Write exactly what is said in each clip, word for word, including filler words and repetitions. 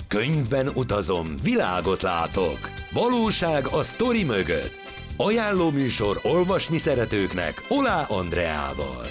Könyvben utazom, világot látok. Valóság a sztori mögött. Ajánló műsor olvasni szeretőknek Olá Andreával.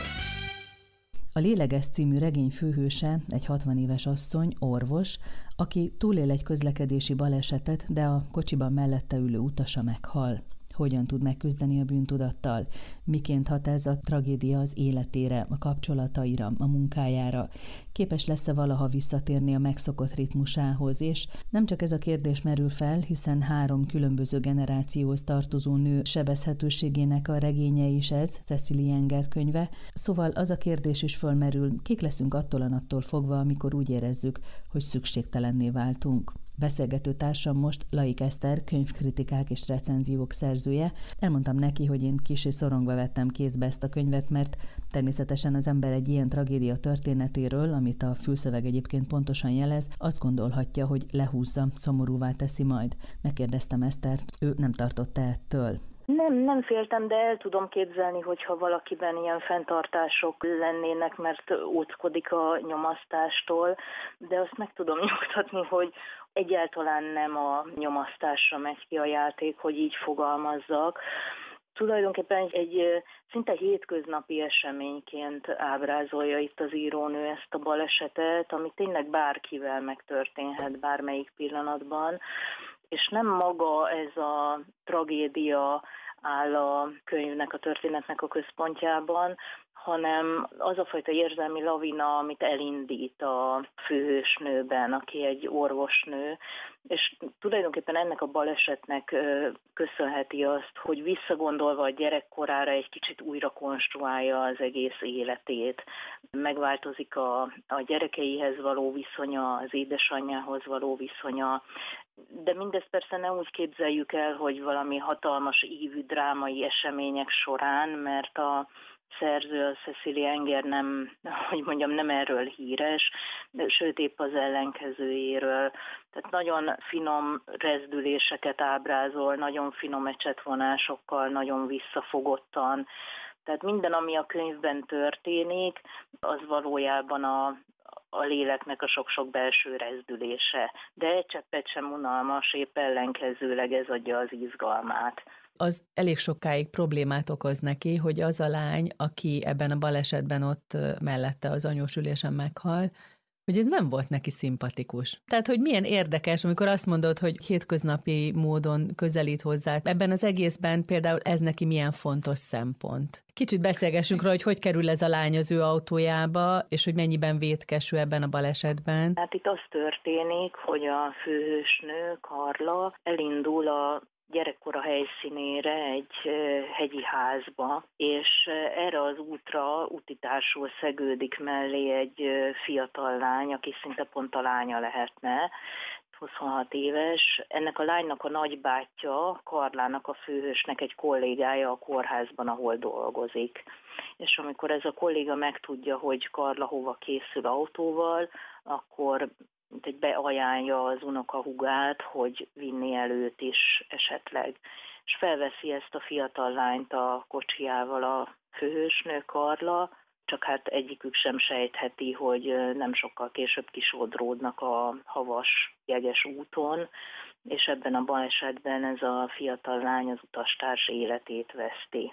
A Léleges című regény főhőse egy hatvan éves asszony, orvos, aki túlél egy közlekedési balesetet, de a kocsiban mellette ülő utasa meghal. Hogyan tud megküzdeni a bűntudattal? Miként hat ez a tragédia az életére, a kapcsolataira, a munkájára? Képes lesz-e valaha visszatérni a megszokott ritmusához? És nem csak ez a kérdés merül fel, hiszen három különböző generációhoz tartozó nő sebezhetőségének a regénye is ez, Cecily Enger könyve. Szóval az a kérdés is fölmerül, kik leszünk attól a naptól fogva, amikor úgy érezzük, hogy szükségtelenné váltunk. Beszélgető társam most Laik Eszter, könyvkritikák és recenziók szerzője. Elmondtam neki, hogy én kissé szorongva vettem kézbe ezt a könyvet, mert természetesen az ember egy ilyen tragédia történetéről, amit a fülszöveg egyébként pontosan jelez, azt gondolhatja, hogy lehúzza, szomorúvá teszi majd. Megkérdeztem Esztert, ő nem tartotta ettől. Nem, nem féltem, de el tudom képzelni, hogyha valakiben ilyen fenntartások lennének, mert óckodik a nyomasztástól, de azt meg tudom nyugtatni, hogy egyáltalán nem a nyomasztásra megy ki a játék, hogy így fogalmazzak. Tulajdonképpen egy, egy szinte hétköznapi eseményként ábrázolja itt az írónő ezt a balesetet, ami tényleg bárkivel megtörténhet bármelyik pillanatban, és nem maga ez a tragédia áll a könyvnek, a történetnek a központjában, hanem az a fajta érzelmi lavina, amit elindít a főhősnőben, aki egy orvosnő, és tulajdonképpen ennek a balesetnek köszönheti azt, hogy visszagondolva a gyerekkorára egy kicsit újra konstruálja az egész életét. Megváltozik a, a gyerekeihez való viszonya, az édesanyjához való viszonya, de mindezt persze ne úgy képzeljük el, hogy valami hatalmas ívű drámai események során, mert a szerző, a Cecily Enger nem, hogy mondjam, nem erről híres, de sőt épp az ellenkezőjéről. Tehát nagyon finom rezdüléseket ábrázol, nagyon finom ecsetvonásokkal, nagyon visszafogottan. Tehát minden, ami a könyvben történik, az valójában a a léleknek a sok-sok belső rezdülése. De egy cseppet sem unalmas, épp ellenkezőleg ez adja az izgalmát. Az elég sokáig problémát okoz neki, hogy az a lány, aki ebben a balesetben ott mellette az anyós ülésen meghal, hogy ez nem volt neki szimpatikus. Tehát, hogy milyen érdekes, amikor azt mondod, hogy hétköznapi módon közelít hozzá. Ebben az egészben például ez neki milyen fontos szempont. Kicsit beszélgessünk róla, hogy hogy kerül ez a lány az ő autójába, és hogy mennyiben vétkesű ebben a balesetben. Hát itt az történik, hogy a főhősnő, Karla, elindul a gyerekkora helyszínére egy hegyi házba, és erre az útra útitársul szegődik mellé egy fiatal lány, aki szinte pont a lánya lehetne, huszonhat éves. Ennek a lánynak a nagybátyja, Karlának a főhősnek egy kollégája a kórházban, ahol dolgozik. És amikor ez a kolléga megtudja, hogy Karla hova készül autóval, akkor egy beajánlja az unokahúgát, hogy vinni el őt is esetleg. És felveszi ezt a fiatal lányt a kocsijával a főhősnő, Karla, csak hát egyikük sem sejtheti, hogy nem sokkal később kisodródnak a havas, jeges úton, és ebben a balesetben ez a fiatal lány az utastárs életét veszti.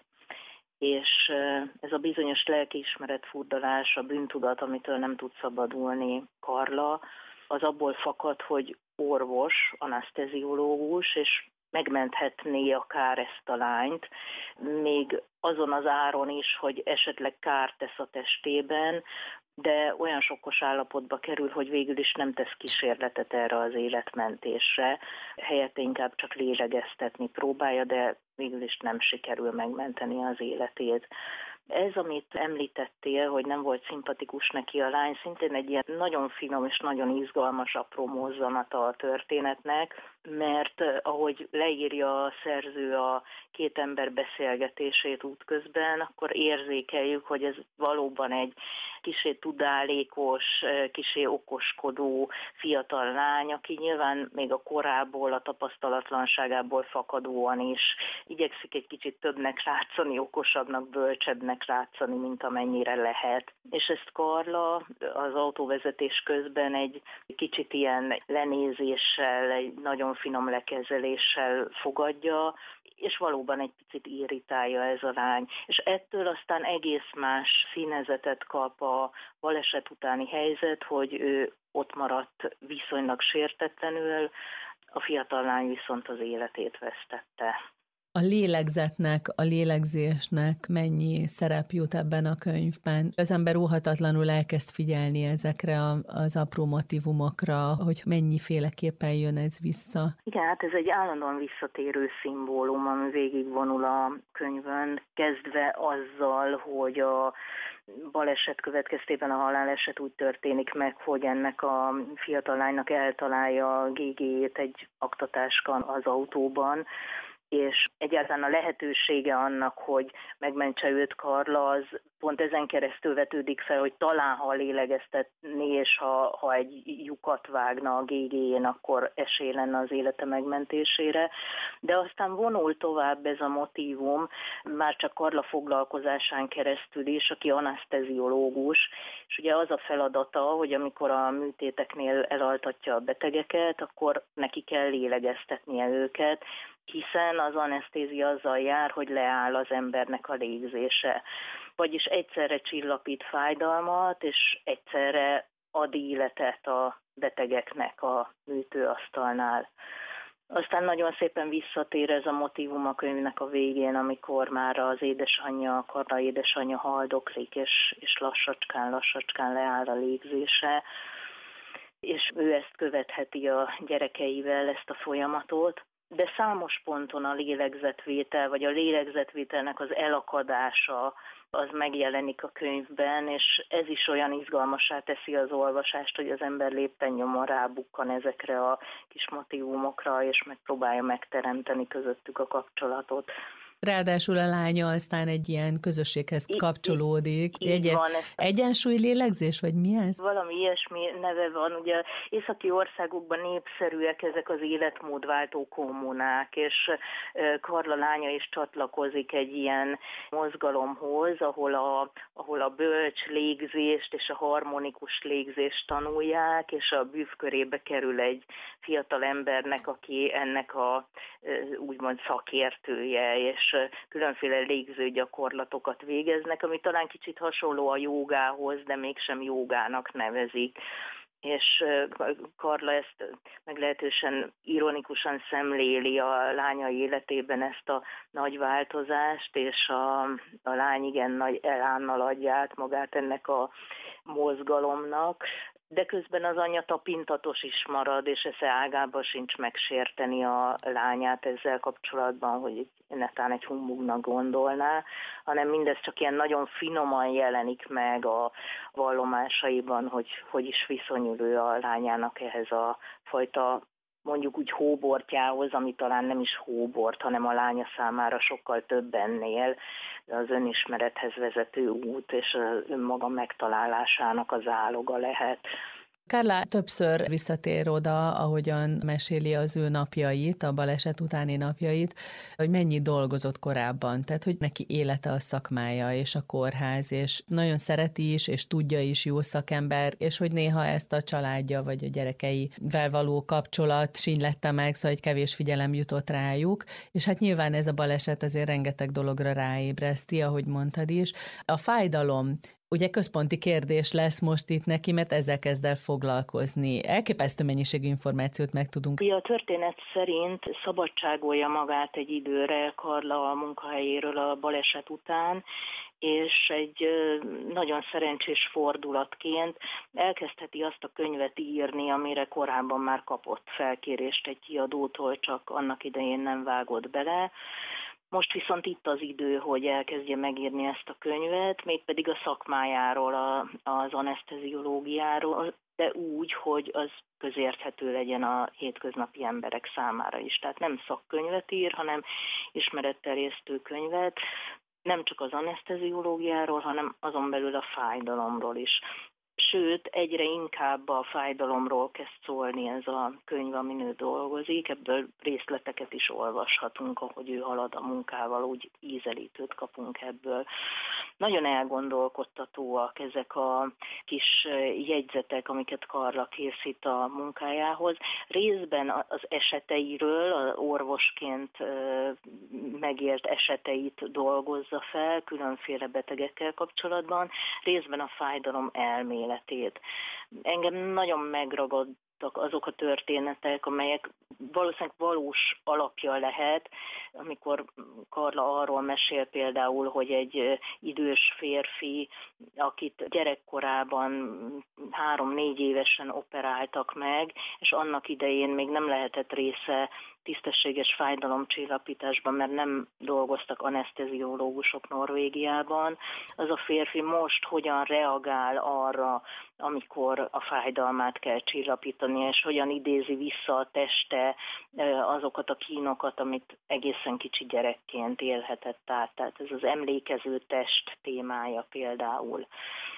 És ez a bizonyos lelkiismeret furdalás, a bűntudat, amitől nem tud szabadulni Karla, az abból fakad, hogy orvos, aneszteziológus, és megmenthetné akár ezt a lányt, még azon az áron is, hogy esetleg kárt tesz a testében, de olyan sokkos állapotba kerül, hogy végül is nem tesz kísérletet erre az életmentésre, helyette inkább csak lélegeztetni próbálja, de végül is nem sikerül megmenteni az életét. Ez, amit említettél, hogy nem volt szimpatikus neki a lány, szintén egy ilyen nagyon finom és nagyon izgalmas apró mozzanata a történetnek, mert ahogy leírja a szerző a két ember beszélgetését útközben, akkor érzékeljük, hogy ez valóban egy kissé tudálékos, kissé okoskodó fiatal lány, aki nyilván még a korából, a tapasztalatlanságából fakadóan is igyekszik egy kicsit többnek látszani, okosabbnak, bölcsebbnek, próbálnak rátszani, mint amennyire lehet. És ezt Karla az autóvezetés közben egy kicsit ilyen lenézéssel, egy nagyon finom lekezeléssel fogadja, és valóban egy picit irritálja ez a lány. És ettől aztán egész más színezetet kap a baleset utáni helyzet, hogy ő ott maradt viszonylag sértetlenül, a fiatal lány viszont az életét vesztette. A lélegzetnek, a lélegzésnek mennyi szerep jut ebben a könyvben? Az ember óhatatlanul elkezd figyelni ezekre a, az apró motívumokra, hogy mennyiféleképpen jön ez vissza. Igen, hát ez egy állandóan visszatérő szimbólum, ami végigvonul a könyvön, kezdve azzal, hogy a baleset következtében a haláleset úgy történik meg, hogy ennek a fiatal lánynak eltalálja a gé gé-jét egy aktatáska az autóban, és egyáltalán a lehetősége annak, hogy megmentse őt Karla, az pont ezen keresztül vetődik fel, hogy talán ha lélegeztetné, és ha, ha egy lyukat vágna a gé gé-jén, akkor esély lenne az élete megmentésére. De aztán vonul tovább ez a motívum, már csak Karla foglalkozásán keresztül is, aki aneszteziológus, és ugye az a feladata, hogy amikor a műtéteknél elaltatja a betegeket, akkor neki kell lélegeztetnie őket, hiszen az anesztézia azzal jár, hogy leáll az embernek a légzése. Vagyis egyszerre csillapít fájdalmat, és egyszerre ad életet a betegeknek a műtőasztalnál. Aztán nagyon szépen visszatér ez a motívum a könyvnek a végén, amikor már az édesanyja, Karla édesanyja haldoklik, és, és lassacskán, lassacskán leáll a légzése, és ő ezt követheti a gyerekeivel, ezt a folyamatot. De számos ponton a lélegzetvétel, vagy a lélegzetvételnek az elakadása, az megjelenik a könyvben, és ez is olyan izgalmassá teszi az olvasást, hogy az ember lépten nyomon rábukkan ezekre a kis motívumokra, és megpróbálja megteremteni közöttük a kapcsolatot. Ráadásul a lánya aztán egy ilyen közösséghez kapcsolódik. Így, így egy van. Egyensúly lélegzés, vagy mi ez? Valami ilyesmi neve van. Ugye északi országokban népszerűek ezek az életmódváltó kommunák, és Karla lánya is csatlakozik egy ilyen mozgalomhoz, ahol a, ahol a bölcs légzést és a harmonikus légzést tanulják, és a bűvkörébe kerül egy fiatal embernek, aki ennek a úgymond szakértője, és különféle légző gyakorlatokat végeznek, ami talán kicsit hasonló a jógához, de mégsem jógának nevezik. És Karla ezt meglehetősen ironikusan szemléli a lánya életében ezt a nagy változást, és a, a lány igen nagy elánnal adja át magát ennek a mozgalomnak, de közben az anya tapintatos is marad, és esze ágában sincs megsérteni a lányát ezzel kapcsolatban, hogy netán egy humbugnak gondolná, hanem mindez csak ilyen nagyon finoman jelenik meg a vallomásaiban, hogy hogy is viszonyul ő a lányának ehhez a fajta mondjuk úgy hóbortjához, ami talán nem is hóbort, hanem a lánya számára sokkal több ennél, az önismerethez vezető út, és az önmaga megtalálásának az áloga lehet. Karla többször visszatér oda, ahogyan meséli az ő napjait, a baleset utáni napjait, hogy mennyi dolgozott korábban, tehát hogy neki élete a szakmája és a kórház, és nagyon szereti is, és tudja is, jó szakember, és hogy néha ezt a családja vagy a gyerekeivel való kapcsolat sínylette meg, szóval hogy kevés figyelem jutott rájuk, és hát nyilván ez a baleset azért rengeteg dologra ráébreszti, ahogy mondtad is. A fájdalom ugye központi kérdés lesz most itt neki, mert ezzel kezd el foglalkozni. Elképesztő mennyiségű információt megtudunk. A történet szerint szabadságolja magát egy időre Karla a munkahelyéről a baleset után, és egy nagyon szerencsés fordulatként elkezdheti azt a könyvet írni, amire korábban már kapott felkérést egy kiadótól, csak annak idején nem vágott bele. Most viszont itt az idő, hogy elkezdje megírni ezt a könyvet, mégpedig a szakmájáról, az aneszteziológiáról, de úgy, hogy az közérthető legyen a hétköznapi emberek számára is. Tehát nem szakkönyvet ír, hanem ismeretterjesztő könyvet, nem csak az aneszteziológiáról, hanem azon belül a fájdalomról is. Sőt, egyre inkább a fájdalomról kezd szólni ez a könyv, amin ő dolgozik, ebből részleteket is olvashatunk, ahogy ő halad a munkával, úgy ízelítőt kapunk ebből. Nagyon elgondolkodtatóak ezek a kis jegyzetek, amiket Karla készít a munkájához. Részben az eseteiről, az orvosként megélt eseteit dolgozza fel, különféle betegekkel kapcsolatban, részben a fájdalom elméletét. Életét. Engem nagyon megragadtak azok a történetek, amelyek valószínűleg valós alapja lehet, amikor Karla arról mesél például, hogy egy idős férfi, akit gyerekkorában három-négy évesen operáltak meg, és annak idején még nem lehetett része tisztességes fájdalomcsillapításban, mert nem dolgoztak aneszteziológusok Norvégiában. Az a férfi most hogyan reagál arra, amikor a fájdalmát kell csillapítani, és hogyan idézi vissza a teste azokat a kínokat, amit egészen kicsi gyerekként élhetett át. Tehát ez az emlékező test témája például.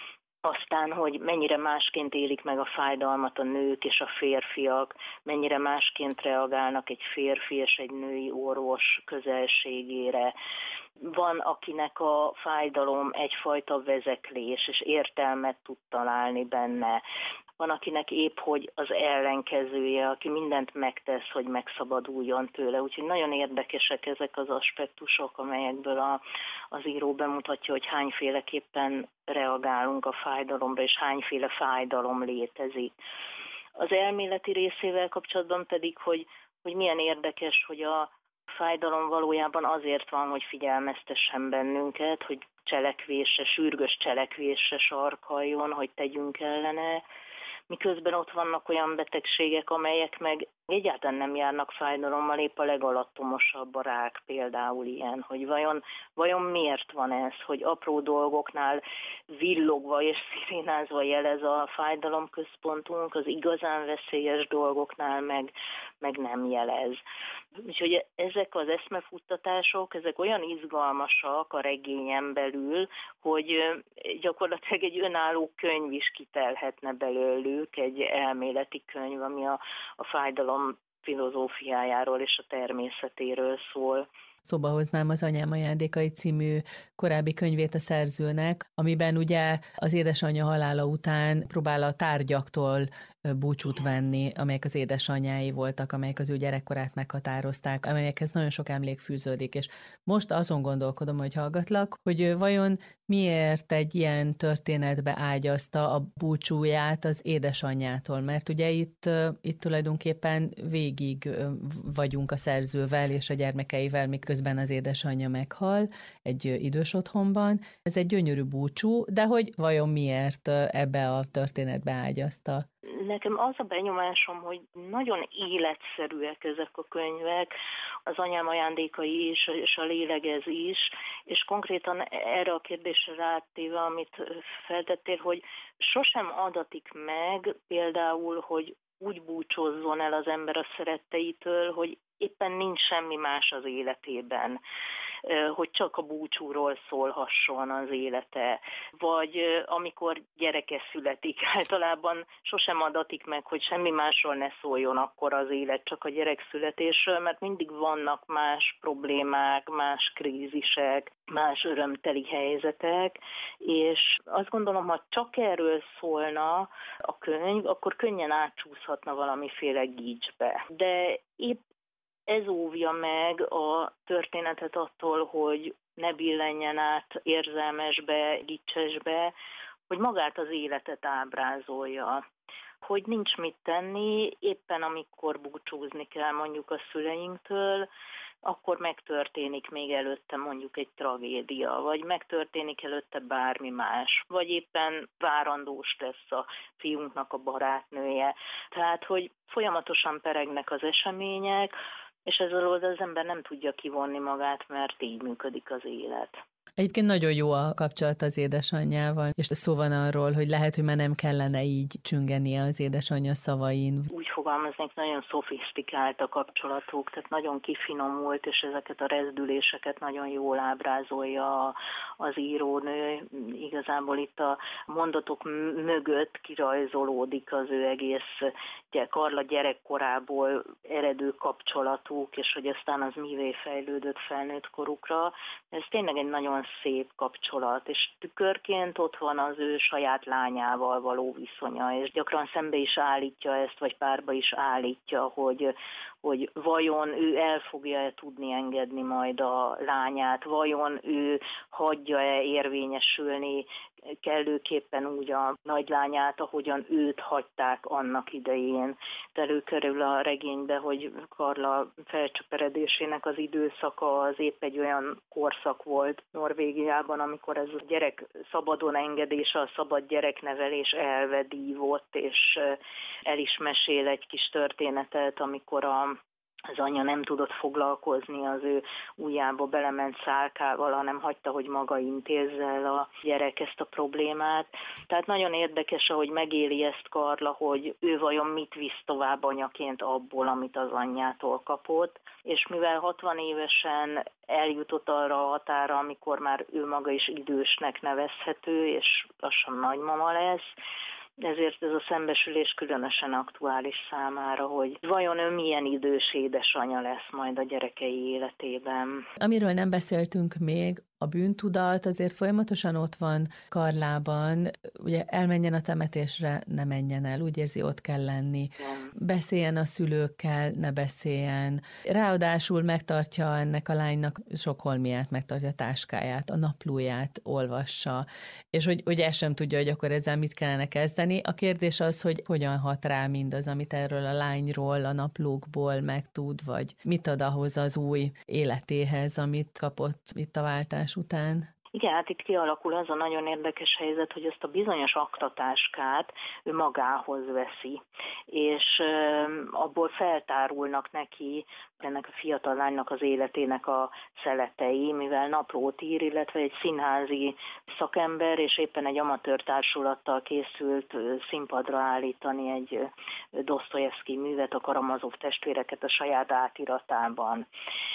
Aztán, hogy mennyire másként élik meg a fájdalmat a nők és a férfiak, mennyire másként reagálnak egy férfi és egy női orvos közelségére. Van, akinek a fájdalom egyfajta vezeklés, és értelmet tud találni benne. Van, akinek épp hogy az ellenkezője, aki mindent megtesz, hogy megszabaduljon tőle. Úgyhogy nagyon érdekesek ezek az aspektusok, amelyekből a, az író bemutatja, hogy hányféleképpen reagálunk a fájdalomra, és hányféle fájdalom létezik. Az elméleti részével kapcsolatban pedig, hogy, hogy milyen érdekes, hogy a fájdalom valójában azért van, hogy figyelmeztessen bennünket, hogy cselekvésre, sürgős cselekvésre sarkaljon, hogy tegyünk ellene, miközben ott vannak olyan betegségek, amelyek meg egyáltalán nem járnak fájdalommal, épp a legalattomosabb, a rák például ilyen, hogy vajon, vajon miért van ez, hogy apró dolgoknál villogva és szirénázva jelez a fájdalomközpontunk, az igazán veszélyes dolgoknál meg, meg nem jelez. Úgyhogy ezek az eszmefuttatások, ezek olyan izgalmasak a regényen belül, hogy gyakorlatilag egy önálló könyv is kitelhetne belőlük, egy elméleti könyv, ami a, a fájdalom filozófiájáról és a természetéről szól. Szóba hoznám az Anyám ajándékai című korábbi könyvét a szerzőnek, amiben ugye az édesanyja halála után próbál a tárgyaktól búcsút venni, amelyek az édesanyjái voltak, amelyek az ő gyerekkorát meghatározták, amelyekhez nagyon sok emlék fűződik, és most azon gondolkodom, hogy hallgatlak, hogy vajon miért egy ilyen történetbe ágyazta a búcsúját az édesanyjától, mert ugye itt, itt tulajdonképpen végig vagyunk a szerzővel és a gyermekeivel, miközben az édesanyja meghal egy idős otthonban. Ez egy gyönyörű búcsú, de hogy vajon miért ebbe a történetbe ágyazta? Nekem az a benyomásom, hogy nagyon életszerűek ezek a könyvek, az Anyám ajándékai is, és a Lélegez is, és konkrétan erre a kérdésre rátéve, amit feltettél, hogy sosem adatik meg például, hogy úgy búcsózzon el az ember a szeretteitől, hogy éppen nincs semmi más az életében, hogy csak a búcsúról szólhasson az élete, vagy amikor gyereke születik, általában sosem adatik meg, hogy semmi másról ne szóljon akkor az élet, csak a gyerekszületésről, mert mindig vannak más problémák, más krízisek, más örömteli helyzetek, és azt gondolom, ha csak erről szólna a könyv, akkor könnyen átcsúszhatna valamiféle gicsbe. De épp ez óvja meg a történetet attól, hogy ne billenjen át érzelmesbe, gicsesbe, hogy magát az életet ábrázolja. Hogy nincs mit tenni, éppen amikor búcsúzni kell mondjuk a szüleinktől, akkor megtörténik még előtte mondjuk egy tragédia, vagy megtörténik előtte bármi más, vagy éppen várandós lesz a fiunknak a barátnője. Tehát, hogy folyamatosan peregnek az események, és ezzel az ember nem tudja kivonni magát, mert így működik az élet. Egyébként nagyon jó a kapcsolat az édesanyjával, és szó van arról, hogy lehet, hogy már nem kellene így csüngenie az édesanyja szavain. Úgy fogalmaznék, nagyon szofisztikált a kapcsolatuk, tehát nagyon kifinomult, és ezeket a rezdüléseket nagyon jól ábrázolja az írónő. Igazából itt a mondatok mögött kirajzolódik az ő egész Karla gyerekkorából eredő kapcsolatuk, és hogy aztán az mivé fejlődött felnőtt korukra. Ez tényleg egy nagyon szép kapcsolat, és tükörként ott van az ő saját lányával való viszonya, és gyakran szembe is állítja ezt, vagy párba is állítja, hogy, hogy vajon ő el fogja-e tudni engedni majd a lányát, vajon ő hagyja-e érvényesülni kellőképpen úgy a nagylányát, ahogyan őt hagyták annak idején. Előkerül a regénybe, hogy Karla felcsöperedésének az időszaka az épp egy olyan korszak volt Norvégiában, amikor ez a gyerek szabadon engedése, a szabad gyereknevelés elve dívott, és el is mesél egy kis történetet, amikor a az anya nem tudott foglalkozni az ő ujjába belement szálkával, hanem hagyta, hogy maga intézze el a gyerek ezt a problémát. Tehát nagyon érdekes, ahogy megéli ezt Karla, hogy ő vajon mit visz tovább anyaként abból, amit az anyjától kapott. És mivel hatvan évesen eljutott arra a határa, amikor már ő maga is idősnek nevezhető, és lassan nagymama lesz, ezért ez a szembesülés különösen aktuális számára, hogy vajon ő milyen idős édesanya lesz majd a gyerekei életében. Amiről nem beszéltünk még, a bűntudat azért folyamatosan ott van Karlában, ugye elmenjen a temetésre, ne menjen el, úgy érzi, ott kell lenni. Igen. Beszéljen a szülőkkel, ne beszéljen. Ráadásul megtartja ennek a lánynak sok holmiát, megtartja a táskáját, a naplóját olvassa, és hogy, hogy el sem tudja, hogy akkor ezzel mit kellene kezdeni. A kérdés az, hogy hogyan hat rá mindaz, amit erről a lányról, a naplókból megtud, vagy mit ad ahhoz az új életéhez, amit kapott itt a váltás után. Igen, hát itt kialakul az a nagyon érdekes helyzet, hogy ezt a bizonyos aktatáskát ő magához veszi, és abból feltárulnak neki ennek a fiatal lánynak az életének a szeletei, mivel naplót ír, illetve egy színházi szakember, és éppen egy amatőr társulattal készült színpadra állítani egy Dosztojevszkij művet, a Karamazov testvéreket a saját átiratában.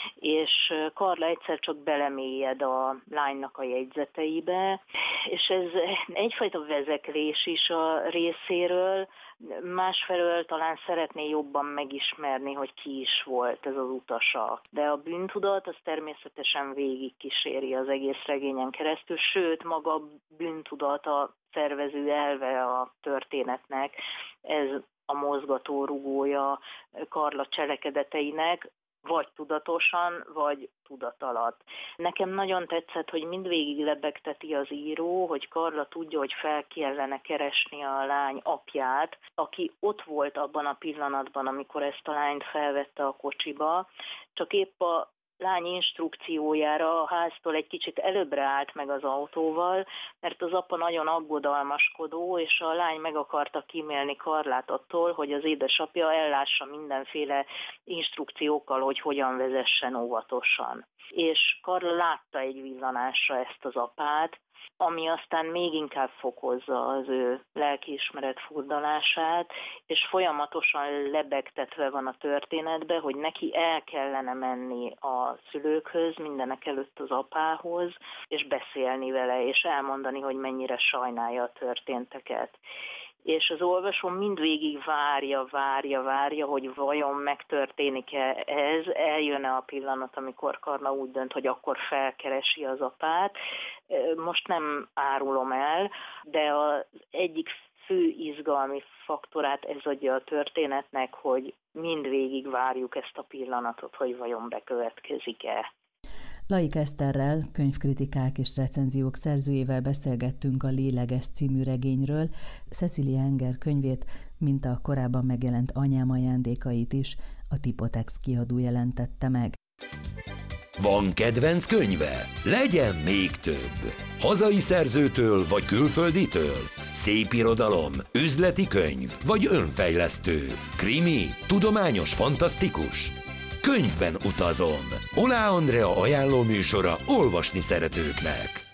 És Karla egyszer csak belemélyed a lánynak a jegyzeteibe, és ez egyfajta vezeklés is a részéről, másfelől talán szeretné jobban megismerni, hogy ki is volt ez az utasa. De a bűntudat az természetesen végig kíséri az egész regényen keresztül, sőt maga a bűntudat a szervező elve a történetnek, ez a mozgató rugója Karla cselekedeteinek, vagy tudatosan, vagy tudat alatt. Nekem nagyon tetszett, hogy mindvégig lebegteti az író, hogy Karla tudja, hogy fel kellene keresni a lány apját, aki ott volt abban a pillanatban, amikor ezt a lányt felvette a kocsiba, csak épp a lány instrukciójára a háztól egy kicsit előbbre állt meg az autóval, mert az apa nagyon aggodalmaskodó, és a lány meg akarta kímélni Karlát attól, hogy az édesapja ellássa mindenféle instrukciókkal, hogy hogyan vezessen óvatosan. És Karla látta egy villanásra ezt az apát, ami aztán még inkább fokozza az ő lelkiismeret furdalását, és folyamatosan lebegtetve van a történetbe, hogy neki el kellene menni a szülőkhöz, mindenek előtt az apához, és beszélni vele, és elmondani, hogy mennyire sajnálja a történteket. És az olvasó mindvégig várja, várja, várja, hogy vajon megtörténik-e ez, eljön-e a pillanat, amikor Karla úgy dönt, hogy akkor felkeresi az apát. Most nem árulom el, de az egyik fő izgalmi faktorát ez adja a történetnek, hogy mindvégig várjuk ezt a pillanatot, hogy vajon bekövetkezik-e. Laik Eszterrel, könyvkritikák és recenziók szerzőjével beszélgettünk a Léleges című regényről. Cecilia Enger könyvét, mint a korábban megjelent Anyám ajándékait is a Tipotex kiadó jelentette meg. Van kedvenc könyve? Legyen még több! Hazai szerzőtől vagy külfölditől? Szépirodalom, üzleti könyv vagy önfejlesztő? Krimi, tudományos, fantasztikus? könyvben utazom. Oláh Andrea ajánló műsora olvasni szeretőknek.